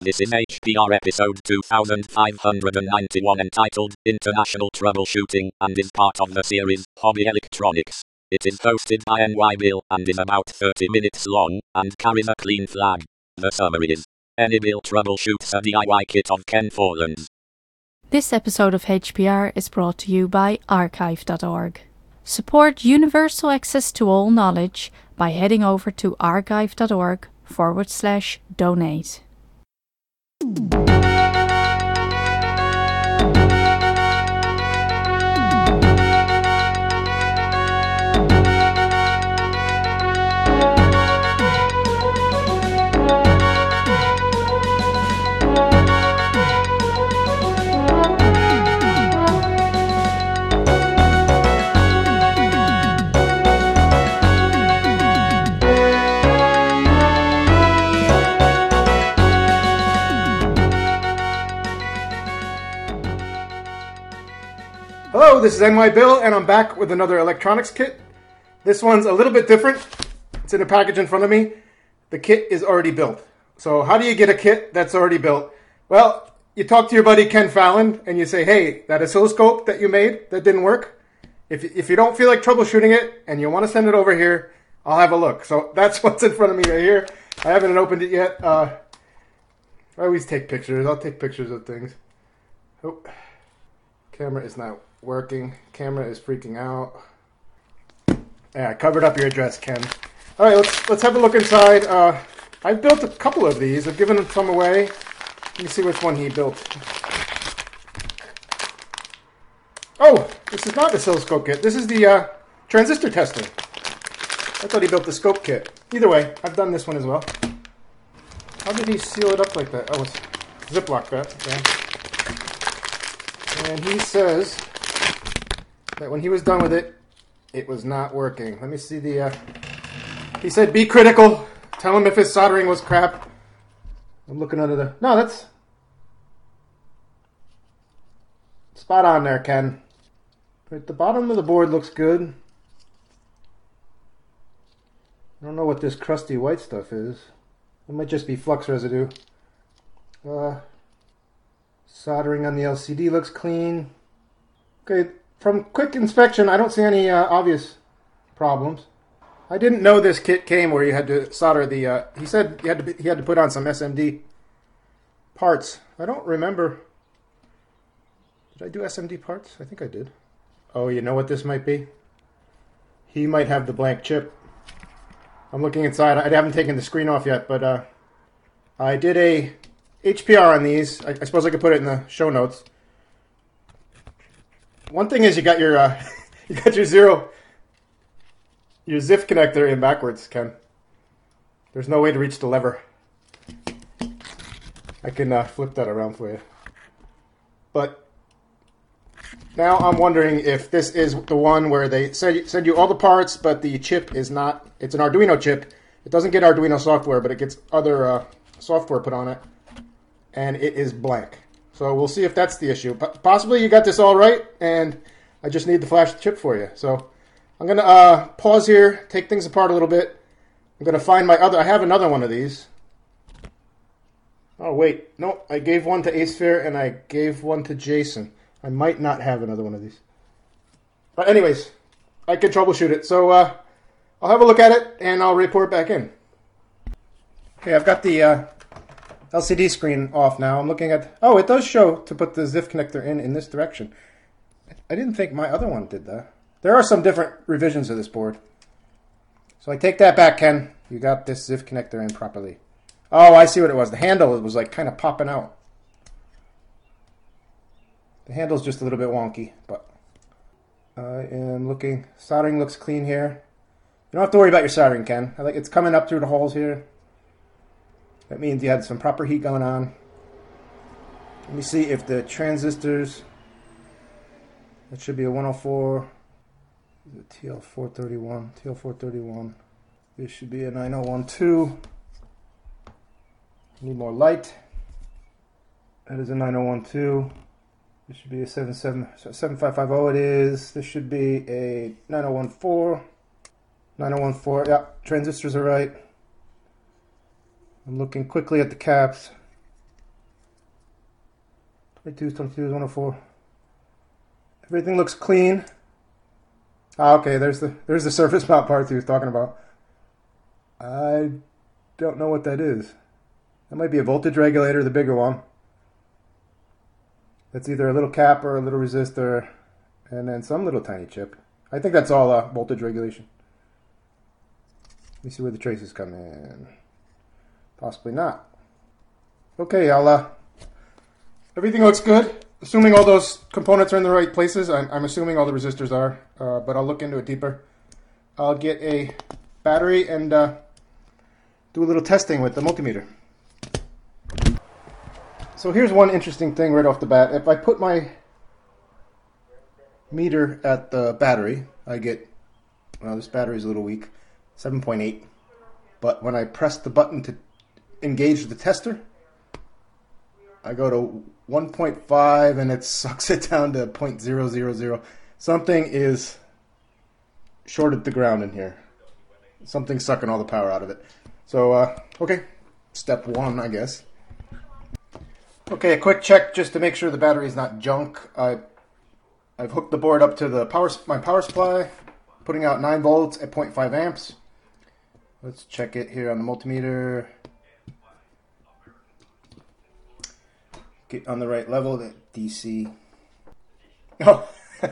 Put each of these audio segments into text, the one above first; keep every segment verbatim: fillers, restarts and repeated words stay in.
This is H P R episode two thousand five hundred ninety-one entitled International Troubleshooting and is part of the series Hobby Electronics. It is hosted by N Y Bill and is about thirty minutes long and carries a clean flag. The summary is: Any Bill troubleshoots a D I Y kit of Ken Forlands. This episode of H P R is brought to you by archive dot org. Support universal access to all knowledge by heading over to archive dot org forward slash donate. Hello, this is N Y Bill, and I'm back with another electronics kit. This one's a little bit different. It's in a package in front of me. The kit is already built. So how do you get a kit that's already built? Well, you talk to your buddy Ken Fallon, and you say, hey, that oscilloscope that you made that didn't work, if, if you don't feel like troubleshooting it, and you want to send it over here, I'll have a look. So that's what's in front of me right here. I haven't opened it yet. Uh, I always take pictures. I'll take pictures of things. Oh, camera is not working. Camera is freaking out. Yeah, I covered up your address, Ken. All right, let's let's have a look inside. Uh, I've built a couple of these. I've given some away. Let me see which one he built. Oh, this is not the oscilloscope kit. This is the uh, transistor tester. I thought he built the scope kit. Either way, I've done this one as well. How did he seal it up like that? Oh, it's Ziploc that. Okay. And he says that when he was done with it, it was not working. Let me see the, uh, he said be critical. Tell him if his soldering was crap. I'm looking under the, no, that's spot on there, Ken. At the bottom of the board looks good. I don't know what this crusty white stuff is. It might just be flux residue. Uh, soldering on the L C D looks clean. Okay. From quick inspection, I don't see any uh, obvious problems. I didn't know this kit came where you had to solder the. Uh, he said you had to. Be, he had to put on some S M D parts. I don't remember. Did I do S M D parts? I think I did. Oh, you know what this might be? He might have the blank chip. I'm looking inside. I haven't taken the screen off yet, but uh, I did a H P R on these. I, I suppose I could put it in the show notes. One thing is you got your uh, you got your zero your Z I F connector in backwards, Ken. There's no way to reach the lever. I can uh, flip that around for you. But now I'm wondering if this is the one where they send send you all the parts, but the chip is not. It's an Arduino chip. It doesn't get Arduino software, but it gets other uh, software put on it, and it is blank. So we'll see if that's the issue. Possibly you got this all right, and I just need the flash chip for you. So I'm going to uh, pause here, take things apart a little bit. I'm going to find my other... I have another one of these. Oh, wait. No, I gave one to Asphere, and I gave one to Jason. I might not have another one of these. But anyways, I can troubleshoot it. So uh, I'll have a look at it, and I'll report back in. Okay, I've got the... Uh, L C D screen off now. I'm looking at... Oh, it does show to put the Z I F connector in in this direction. I didn't think my other one did that. There are some different revisions of this board. So I take that back, Ken. You got this Z I F connector in properly. Oh, I see what it was. The handle was like kind of popping out. The handle's just a little bit wonky, but I am looking... Soldering looks clean here. You don't have to worry about your soldering, Ken. I like it's coming up through the holes here. That means you had some proper heat going on. Let me see if the transistors, that should be a one oh four, T L four thirty-one, T L four thirty-one. This should be a nine oh one two. Need more light. That is a nine oh one two. This should be a seven five five zero it is. This should be a nine oh one four. nine oh one four, yeah, transistors are right. I'm looking quickly at the caps. twenty-two is twenty-two is one oh four. Everything looks clean. Ah, okay, there's the there's the surface mount parts he was talking about. I don't know what that is. That might be a voltage regulator, the bigger one. That's either a little cap or a little resistor, and then some little tiny chip. I think that's all uh, voltage regulation. Let me see where the traces come in. Possibly not. Okay, I'll. Uh, everything looks good. Assuming all those components are in the right places. I'm, I'm assuming all the resistors are, uh, but I'll look into it deeper. I'll get a battery and uh, do a little testing with the multimeter. So here's one interesting thing right off the bat. If I put my meter at the battery, I get, well, this battery is a little weak, seven point eight. But when I press the button to engage the tester, I go to one point five and it sucks it down to zero point zero zero zero. Something is shorted the ground in here. Something's sucking all the power out of it. So, uh, okay, step one, I guess. Okay, a quick check just to make sure the battery is not junk. I, I've hooked the board up to the power, my power supply, putting out nine volts at zero point five amps. Let's check it here on the multimeter. Get on the right level, the D C. Oh,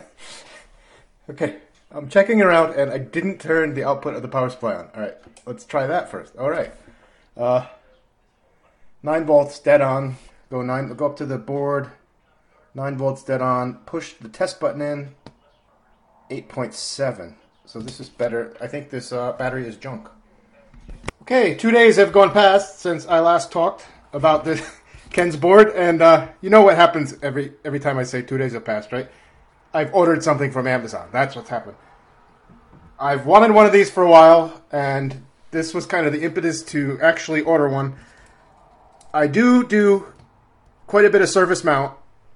okay. I'm checking around and I didn't turn the output of the power supply on. All right, let's try that first. All right, uh, nine volts dead on. Go nine. Go up to the board. Nine volts dead on. Push the test button in. eight point seven. So this is better. I think this uh, battery is junk. Okay, two days have gone past since I last talked about the Ken's board, and uh, you know what happens every every time I say two days have passed, right? I've ordered something from Amazon. That's what's happened. I've wanted one of these for a while, and this was kind of the impetus to actually order one. I do do quite a bit of surface mount,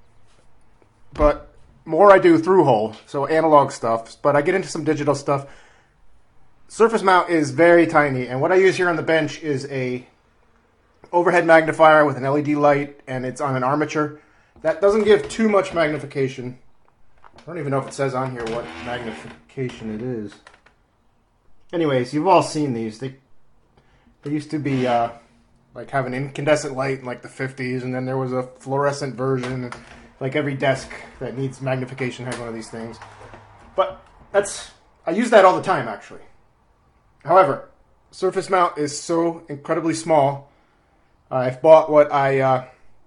but more I do through hole, so analog stuff, but I get into some digital stuff. Surface mount is very tiny, and what I use here on the bench is a overhead magnifier with an L E D light, and it's on an armature. That doesn't give too much magnification. I don't even know if it says on here what magnification it is. Anyways, you've all seen these. They they used to be uh, like have an incandescent light in like the fifties, and then there was a fluorescent version. Like every desk that needs magnification has one of these things. But that's I use that all the time, actually. However, surface mount is so incredibly small. I've bought what I uh,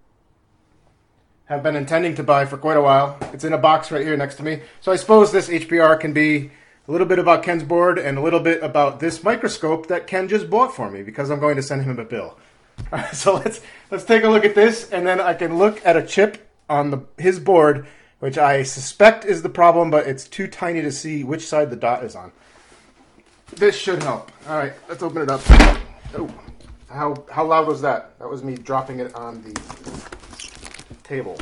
have been intending to buy for quite a while. It's in a box right here next to me. So I suppose this H P R can be a little bit about Ken's board and a little bit about this microscope that Ken just bought for me because I'm going to send him a bill. All right, so let's let's take a look at this, and then I can look at a chip on the his board, which I suspect is the problem, but it's too tiny to see which side the dot is on. This should help. All right, let's open it up. Oh, how how loud was that? That was me dropping it on the table.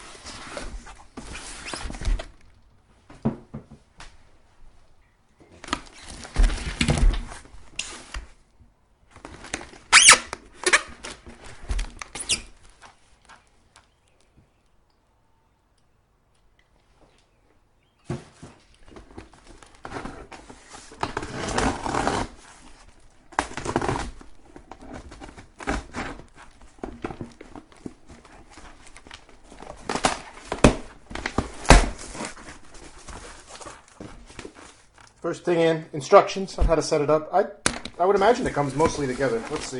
First thing in, instructions on how to set it up. I I would imagine it comes mostly together. Let's see.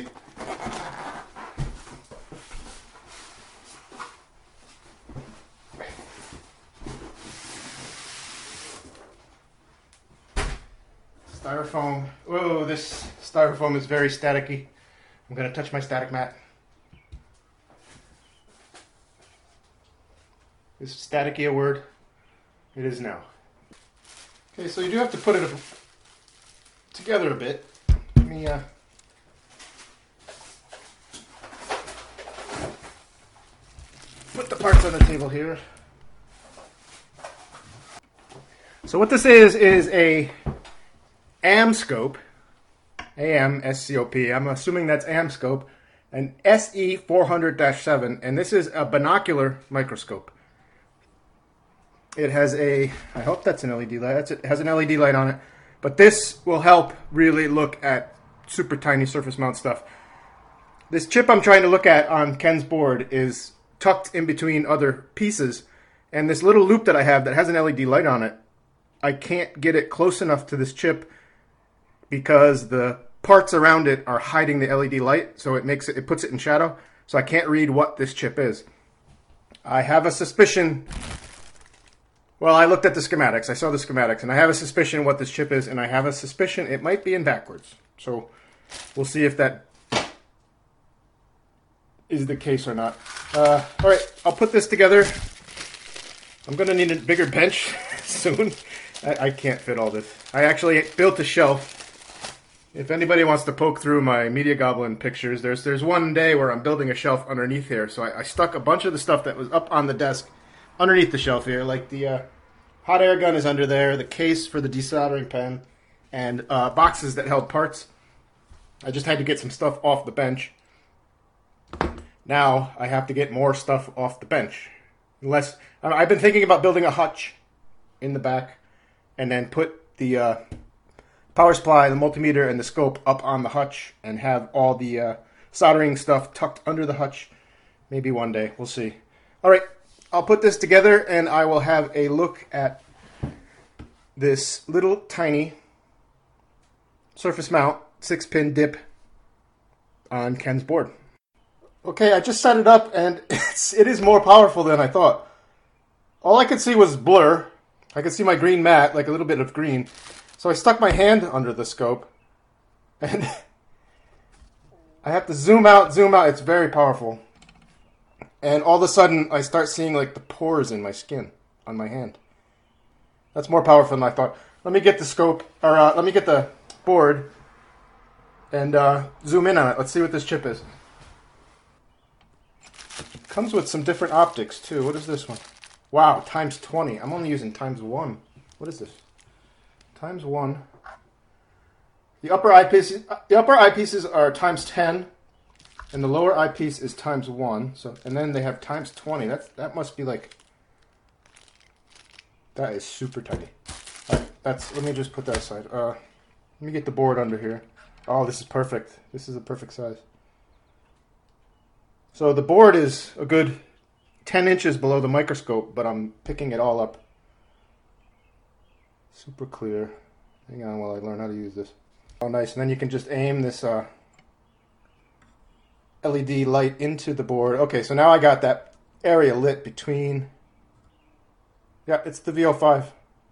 Styrofoam. Whoa, this styrofoam is very staticky. I'm going to touch my static mat. Is staticky a word? It is now. Okay, so you do have to put it together a bit. Let me uh, put the parts on the table here. So what this is, is a AMScope. A M S C O P. I'm assuming that's AMScope. an S E four hundred dash seven, and this is a binocular microscope. It has a, I hope that's an L E D light. That's it. It has an L E D light on it. But this will help really look at super tiny surface mount stuff. This chip I'm trying to look at on Ken's board is tucked in between other pieces. And this little loop that I have that has an L E D light on it, I can't get it close enough to this chip because the parts around it are hiding the L E D light, so it makes it, it puts it in shadow. So I can't read what this chip is. I have a suspicion. Well, I looked at the schematics. I saw the schematics, and I have a suspicion what this chip is, and I have a suspicion it might be in backwards. So we'll see if that is the case or not. Uh, all right, I'll put this together. I'm going to need a bigger bench soon. I, I can't fit all this. I actually built a shelf. If anybody wants to poke through my Media Goblin pictures, there's there's one day where I'm building a shelf underneath here. So I, I stuck a bunch of the stuff that was up on the desk underneath the shelf here. Like the uh, hot air gun is under there, the case for the desoldering pen, and uh, boxes that held parts. I just had to get some stuff off the bench. Now I have to get more stuff off the bench. Unless I've been thinking about building a hutch in the back, and then put the uh, power supply, the multimeter, and the scope up on the hutch, and have all the uh, soldering stuff tucked under the hutch. Maybe one day, we'll see. All right, I'll put this together, and I will have a look at this little tiny surface mount six pin dip on Ken's board. Okay, I just set it up, and it's, it is more powerful than I thought. All I could see was blur. I could see my green mat, like a little bit of green. So I stuck my hand under the scope, and I have to zoom out, zoom out. It's very powerful. And all of a sudden, I start seeing like the pores in my skin on my hand. That's more powerful than I thought. Let me get the scope, or uh, let me get the board, and uh, zoom in on it. Let's see what this chip is. Comes with some different optics too. What is this one? Wow, times twenty. I'm only using times one. What is this? Times one. The upper eyepieces, the upper eyepieces are times ten, and the lower eyepiece is times one. So, and then they have times twenty. That's that must be like. That is super tiny. All right, that's. Let me just put that aside. Uh, let me get the board under here. Oh, this is perfect. This is a perfect size. So the board is a good ten inches below the microscope, but I'm picking it all up. Super clear. Hang on while I learn how to use this. Oh, nice. And then you can just aim this uh, L E D light into the board. Okay, so now I got that area lit between... Yeah, it's the V L five.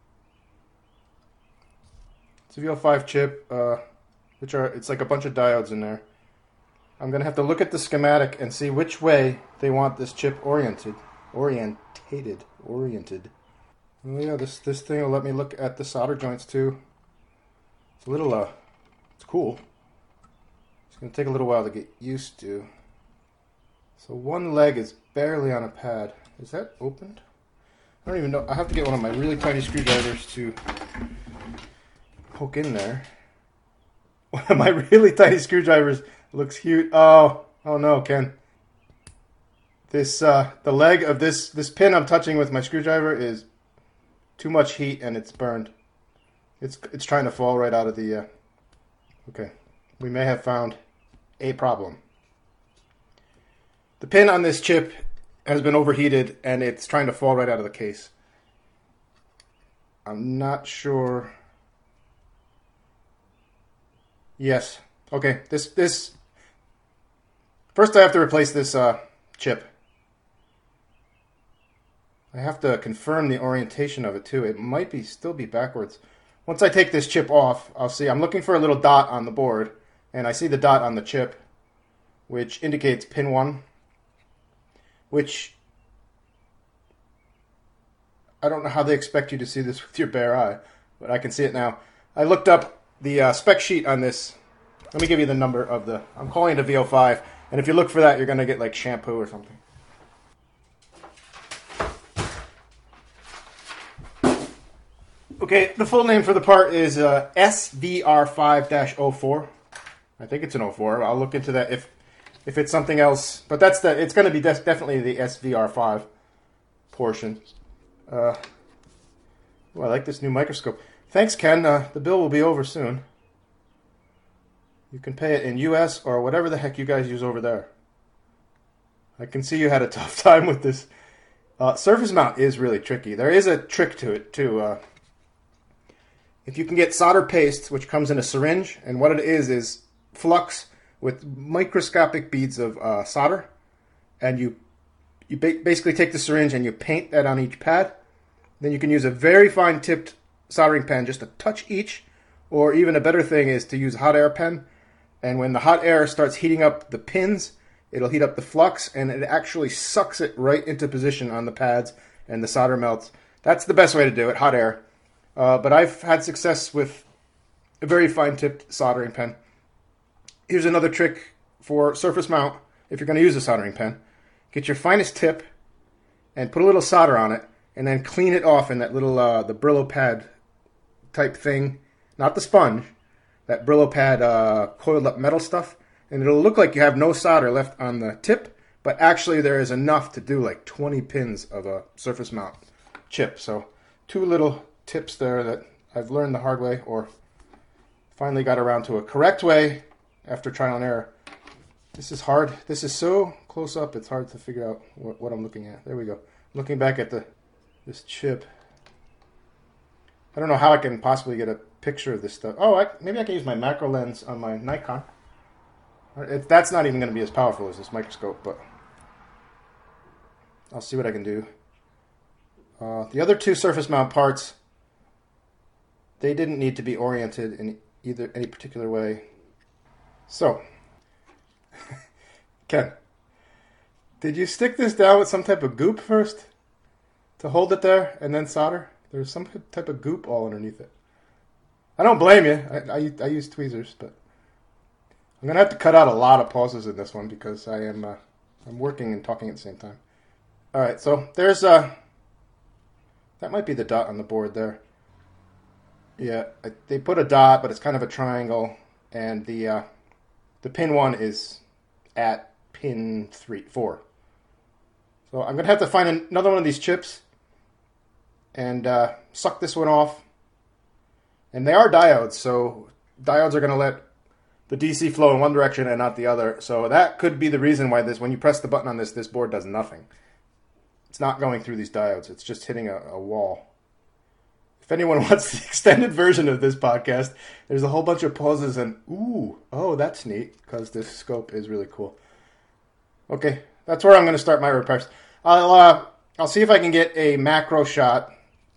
It's a V L five chip, uh, which are... It's like a bunch of diodes in there. I'm going to have to look at the schematic and see which way they want this chip oriented. Orientated. Oriented. Oh yeah, this, this thing will let me look at the solder joints too. It's a little, uh, it's cool. It's going to take a little while to get used to. So one leg is barely on a pad. Is that opened? I don't even know. I have to get one of my really tiny screwdrivers to poke in there. One of my really tiny screwdrivers looks huge. Oh, oh no, Ken. This, uh, the leg of this, this pin I'm touching with my screwdriver is too much heat and it's burned. It's, it's trying to fall right out of the, uh, okay. We may have found a problem. The pin on this chip has been overheated and it's trying to fall right out of the case. I'm not sure. Yes. Okay, this, this, first I have to replace this uh, chip. I have to confirm the orientation of it too. It might be still be backwards. Once I take this chip off, I'll see. I'm looking for a little dot on the board, and I see the dot on the chip, which indicates pin one, which I don't know how they expect you to see this with your bare eye, but I can see it now. I looked up the uh, spec sheet on this. Let me give you the number of the, I'm calling it a V L five, and if you look for that, you're going to get like shampoo or something. Okay, the full name for the part is uh, S V R five dash oh four. I think it's an oh four. I'll look into that. If if it's something else. But that's the, it's going to be des- definitely the S V R five portion. Uh, oh, I like this new microscope. Thanks, Ken. Uh, the bill will be over soon. You can pay it in U S or whatever the heck you guys use over there. I can see you had a tough time with this. Uh, surface mount is really tricky. There is a trick to it, too. Uh, if you can get solder paste, which comes in a syringe, and what it is is flux with microscopic beads of uh, solder, and you you ba- basically take the syringe and you paint that on each pad. Then you can use a very fine-tipped soldering pen, just a touch each, or even a better thing is to use a hot air pen. And when the hot air starts heating up the pins, it'll heat up the flux, and it actually sucks it right into position on the pads, and the solder melts. That's the best way to do it, hot air. Uh, but I've had success with a very fine-tipped soldering pen. Here's another trick for surface mount if you're going to use a soldering pen. Get your finest tip and put a little solder on it, and then clean it off in that little, uh, the Brillo pad type thing. Not the sponge, that Brillo pad uh, coiled up metal stuff. And it'll look like you have no solder left on the tip, but actually there is enough to do like twenty pins of a surface mount chip. So two little tips there that I've learned the hard way, or finally got around to a correct way after trial and error. This is hard. This is so close up, it's hard to figure out what, what I'm looking at. There we go. Looking back at the this chip. I don't know how I can possibly get a picture of this stuff. Oh, I, maybe I can use my macro lens on my Nikon. It, that's not even going to be as powerful as this microscope, but I'll see what I can do. Uh, the other two surface mount parts, they didn't need to be oriented in either any particular way. So, Ken, did you stick this down with some type of goop first to hold it there and then solder? There's some type of goop all underneath it. I don't blame you. I, I, I use tweezers, but I'm gonna have to cut out a lot of pauses in this one because I am uh, I'm working and talking at the same time. All right, so there's uh that might be the dot on the board there. Yeah, I, they put a dot, but it's kind of a triangle, and the uh, the pin one is at pin three four. So I'm gonna have to find another one of these chips and uh, suck this one off. And they are diodes, so diodes are gonna let the D C flow in one direction and not the other. So that could be the reason why this, when you press the button on this, this board does nothing. It's not going through these diodes. It's just hitting a, a wall. If anyone wants the extended version of this podcast, there's a whole bunch of pauses and, ooh, oh, that's neat, because this scope is really cool. Okay, that's where I'm going to start my repairs. I'll, uh, I'll see if I can get a macro shot.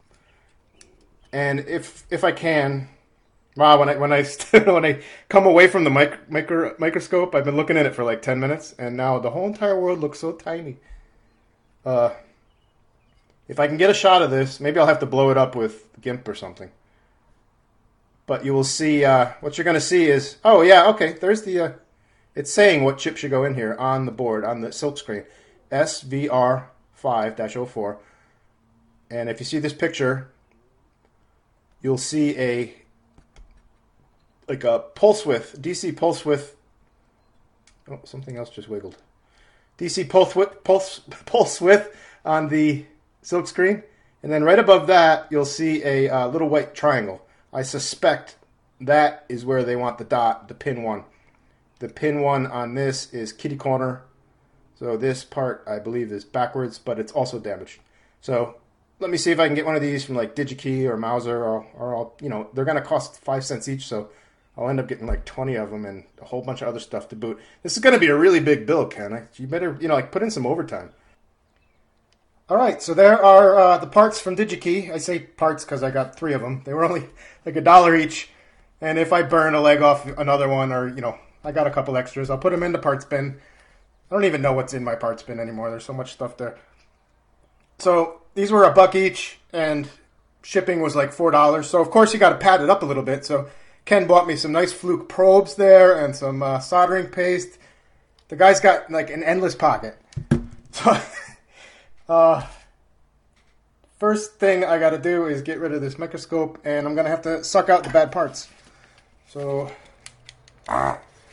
And if if I can... Wow, when I when I when I come away from the mic, micro, microscope, I've been looking at it for like ten minutes, and now the whole entire world looks so tiny. Uh, if I can get a shot of this, maybe I'll have to blow it up with GIMP or something. But you will see, uh, what you're going to see is, oh yeah, okay, there's the, uh, it's saying what chip should go in here on the board, on the silk screen, S V R five dash oh four. And if you see this picture, you'll see a like a pulse width, D C pulse width. Oh, something else just wiggled. D C pulse width, pulse, pulse width on the silk screen. And then right above that, you'll see a uh, little white triangle. I suspect that is where they want the dot, the pin one. The pin one on this is kitty corner. So this part, I believe, is backwards, but it's also damaged. So let me see if I can get one of these from like DigiKey or Mouser, or, or I'll, you know, they're going to cost five cents each, so I'll end up getting like twenty of them and a whole bunch of other stuff to boot. This is going to be a really big bill, Ken. You better, you know, like put in some overtime. All right, so there are uh, the parts from DigiKey. I say parts because I got three of them. They were only like a dollar each. And if I burn a leg off another one, or, you know, I got a couple extras, I'll put them in the parts bin. I don't even know what's in my parts bin anymore. There's so much stuff there. So these were a buck each, and shipping was like four dollars. So, of course, you got to pad it up a little bit. So Ken bought me some nice Fluke probes there and some uh, soldering paste. The guy's got like an endless pocket. So, uh, first thing I got to do is get rid of this microscope, and I'm going to have to suck out the bad parts. So, ah,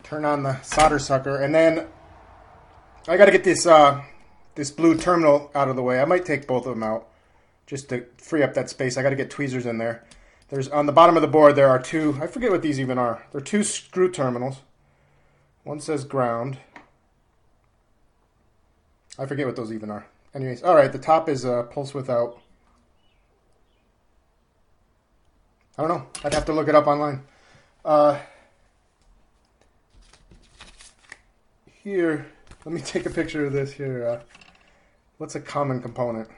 turn on the solder sucker, and then I got to get this uh, this blue terminal out of the way. I might take both of them out just to free up that space. I got to get tweezers in there. There's on the bottom of the board there are two, I forget what these even are. They're two screw terminals. One says ground. I forget what those even are. Anyways, all right, the top is uh, pulse without. I don't know. I'd have to look it up online. Uh, here, let me take a picture of this here. Uh, what's a common component?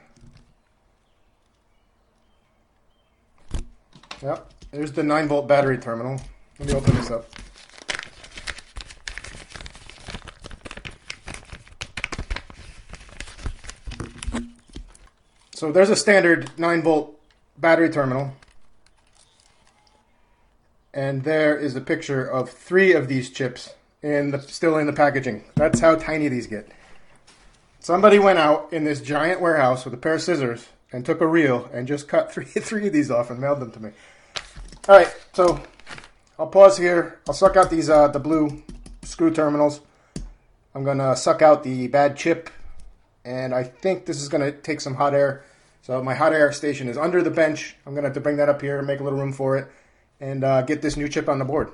Yep, there's the nine volt battery terminal. Let me open this up. So there's a standard nine volt battery terminal. And there is a picture of three of these chips in the, still in the packaging. That's how tiny these get. Somebody went out in this giant warehouse with a pair of scissors and took a reel and just cut three, three of these off and mailed them to me. All right, so I'll pause here. I'll suck out these uh, the blue screw terminals. I'm going to suck out the bad chip, and I think this is going to take some hot air. So my hot air station is under the bench. I'm going to have to bring that up here, make a little room for it, and uh, get this new chip on the board.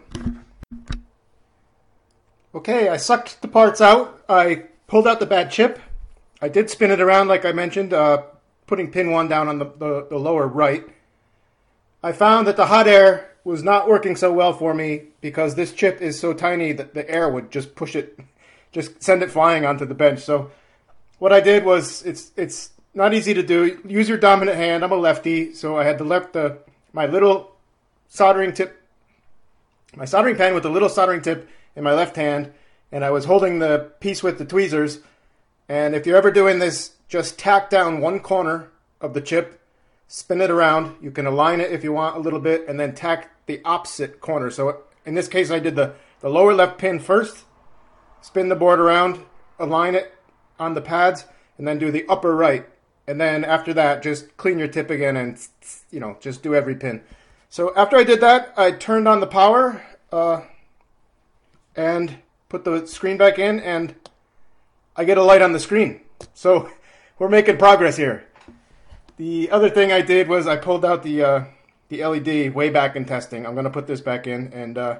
Okay, I sucked the parts out. I pulled out the bad chip. I did spin it around like I mentioned, uh, putting pin one down on the, the, the lower right. I found that the hot air was not working so well for me because this chip is so tiny that the air would just push it, just send it flying onto the bench. So what I did was, it's it's not easy to do. Use your dominant hand. I'm a lefty, so I had to left the my little soldering tip, my soldering pen with the little soldering tip in my left hand, and I was holding the piece with the tweezers. And if you're ever doing this, just tack down one corner of the chip, spin it around. You can align it if you want a little bit, and then tack the opposite corner. So in this case, I did the, the lower left pin first, spin the board around, align it on the pads, and then do the upper right. And then after that, just clean your tip again and, you know, just do every pin. So after I did that, I turned on the power uh, and put the screen back in, and I get a light on the screen. So we're making progress here. The other thing I did was I pulled out the uh, the L E D way back in testing. I'm going to put this back in, and uh,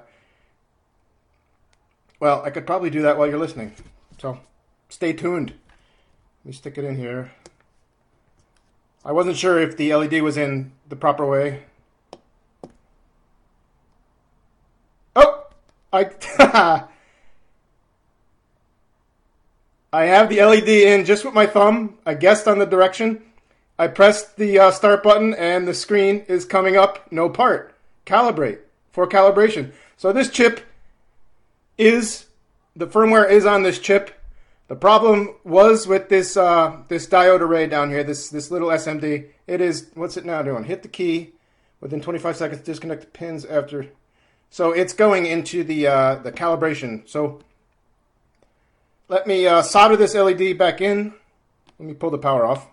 well, I could probably do that while you're listening. So stay tuned. Let me stick it in here. I wasn't sure if the L E D was in the proper way. Oh, I I have the L E D in just with my thumb. I guessed on the direction. I pressed the uh, start button, and the screen is coming up. No part. Calibrate. For calibration. So this chip is, the firmware is on this chip. The problem was with this uh, this diode array down here, this, this little S M D. It is, what's it now doing? Hit the key. Within twenty-five seconds, disconnect the pins after. So it's going into the, uh, the calibration. So let me uh, solder this L E D back in. Let me pull the power off.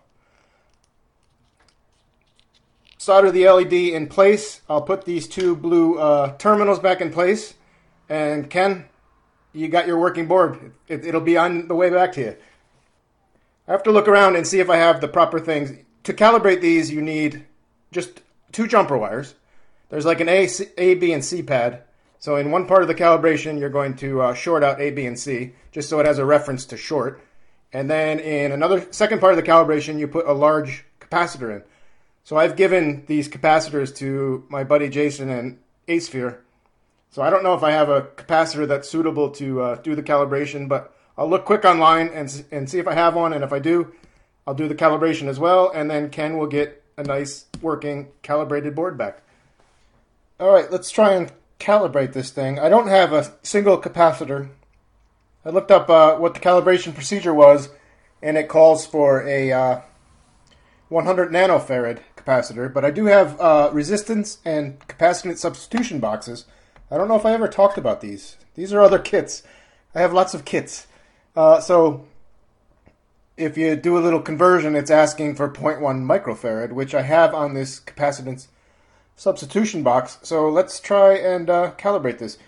Solder the L E D in place. I'll put these two blue uh, terminals back in place. And Ken, you got your working board. It, it'll be on the way back to you. I have to look around and see if I have the proper things. To calibrate these, you need just two jumper wires. There's like an A, C, A, B, and C pad. So in one part of the calibration, you're going to uh, short out A, B, and C, just so it has a reference to short. And then in another second part of the calibration, you put a large capacitor in. So I've given these capacitors to my buddy Jason and Asphere. So I don't know if I have a capacitor that's suitable to uh, do the calibration, but I'll look quick online and, and see if I have one. And if I do, I'll do the calibration as well. And then Ken will get a nice working calibrated board back. All right, let's try and calibrate this thing. I don't have a single capacitor. I looked up uh, what the calibration procedure was, and it calls for a uh, one hundred nanofarad capacitor, but I do have uh, resistance and capacitance substitution boxes. I don't know if I ever talked about these. These are other kits. I have lots of kits. Uh, so if you do a little conversion, it's asking for zero point one microfarad, which I have on this capacitance substitution box. So let's try and uh, calibrate this.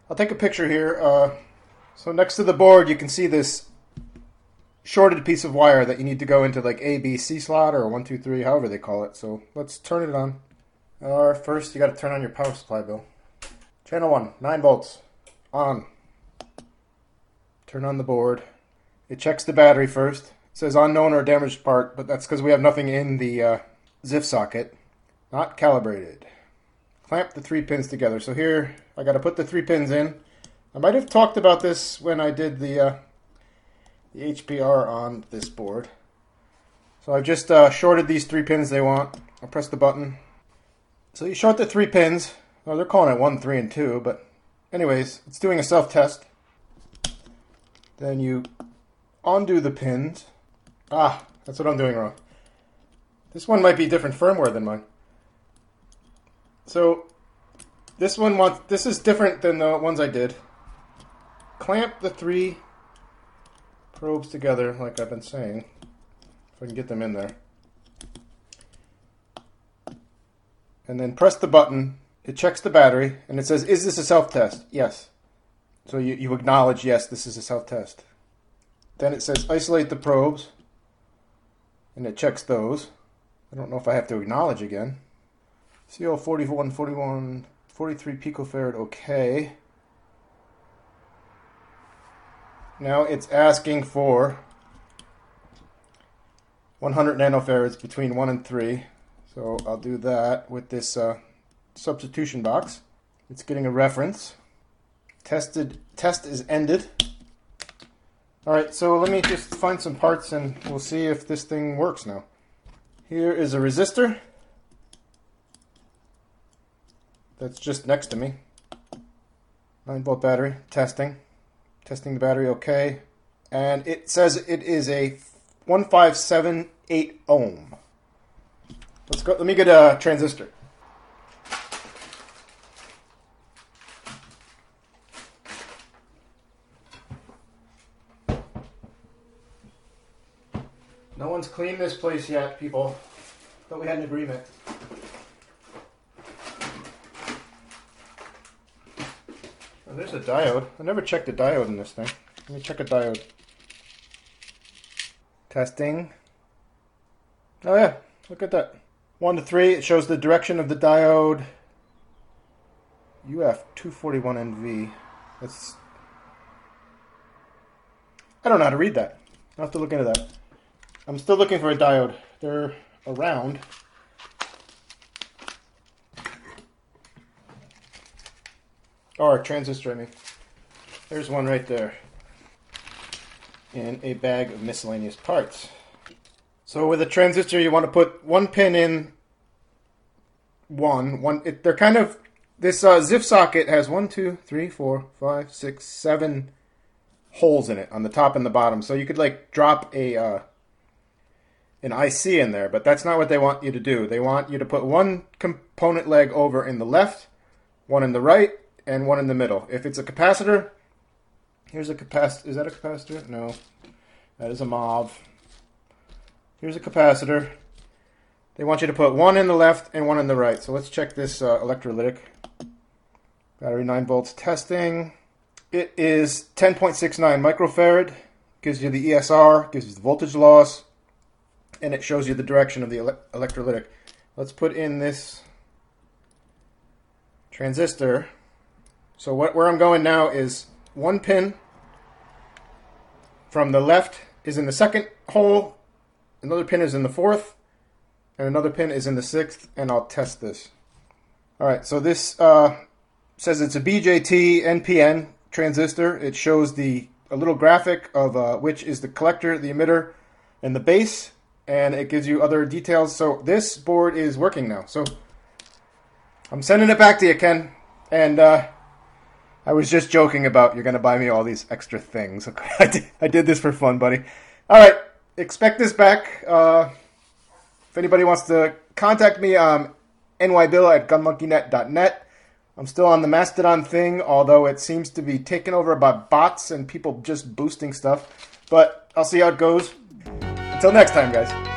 I'll take a picture here. Uh, so next to the board, you can see this shorted piece of wire that you need to go into like A, B, C slot or one, two, three, however they call it. So let's turn it on. Uh, first, you got to turn on your power supply, Bill. Channel one, nine volts, on. Turn on the board. It checks the battery first. It says unknown or damaged part, but that's because we have nothing in the uh, Z I F socket. Not calibrated. Clamp the three pins together. So here, I got to put the three pins in. I might have talked about this when I did the, uh, the H P R on this board. So I've just uh, shorted these three pins they want. I'll press the button. So you short the three pins. Well, they're calling it one, three, and two, but anyways, it's doing a self-test. Then you undo the pins. Ah, that's what I'm doing wrong. This one might be different firmware than mine. So this one wants, this is different than the ones I did. Clamp the three probes together, like I've been saying. If I can get them in there. And then press the button. It checks the battery, and it says, is this a self-test? Yes. So you, you acknowledge, yes, this is a self-test. Then it says, isolate the probes, and it checks those. I don't know if I have to acknowledge again. C L forty-one, forty-one, forty-three picofarad, okay. Now it's asking for one hundred nanofarads between one and three. So I'll do that with this uh, substitution box. It's getting a reference. Tested test is ended. Alright, so let me just find some parts and we'll see if this thing works now. Here is a resistor. That's just next to me. nine volt battery, testing. Testing the battery, okay. And it says it is a one five seven eight ohm. Let's go, let me get a transistor. No one's cleaned this place yet, people. Thought we had an agreement. Oh, there's a diode. I never checked a diode in this thing. Let me check a diode. Testing. Oh yeah, look at that. one to three, it shows the direction of the diode. U F two forty-one N V. That's... I don't know how to read that. I'll have to look into that. I'm still looking for a diode. They're around. Or a transistor, I mean. There's one right there. In a bag of miscellaneous parts. So with a transistor, you want to put one pin in one. one it, they're kind of... This uh, Z I F socket has one, two, three, four, five, six, seven holes in it on the top and the bottom. So you could like drop a... Uh, an I C in there, but that's not what they want you to do. They want you to put one component leg over in the left, one in the right, and one in the middle. If it's a capacitor, here's a capacitor. Is that a capacitor? No. That is a mauve. Here's a capacitor. They want you to put one in the left and one in the right. So let's check this uh, electrolytic. Battery nine volts testing. It is ten point six nine microfarad. Gives you the E S R, gives you the voltage loss, and it shows you the direction of the ele electrolytic. Let's put in this transistor. So what, where I'm going now is one pin from the left is in the second hole, another pin is in the fourth, and another pin is in the sixth, and I'll test this. Alright, so this uh, says it's a B J T N P N transistor. It shows the a little graphic of uh, which is the collector, the emitter, and the base, and it gives you other details. So this board is working now. So I'm sending it back to you, Ken, and uh, I was just joking about you're going to buy me all these extra things. Okay, I did, I did this for fun, buddy. All right, expect this back. Uh, if anybody wants to contact me, um, N Y Bill at gun monkey net dot net. I'm still on the Mastodon thing, although it seems to be taken over by bots and people just boosting stuff. But I'll see how it goes. Until next time, guys.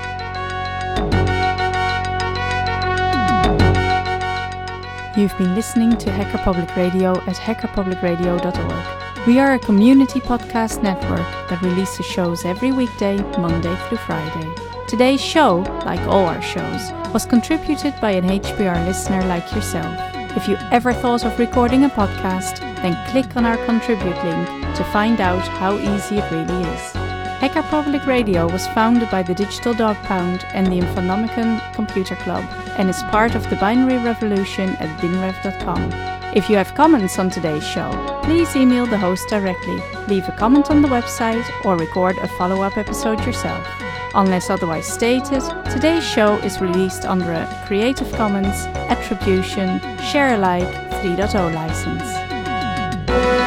You've been listening to Hacker Public Radio at hacker public radio dot org. We are a community podcast network that releases shows every weekday, Monday through Friday. Today's show, like all our shows, was contributed by an H P R listener like yourself. If you ever thought of recording a podcast, then click on our contribute link to find out how easy it really is. Hacker Public Radio was founded by the Digital Dog Pound and the Infonomicon Computer Club and is part of the binary revolution at binrev dot com. If you have comments on today's show, please email the host directly, leave a comment on the website, or record a follow-up episode yourself. Unless otherwise stated, today's show is released under a Creative Commons Attribution Share Alike three point oh license.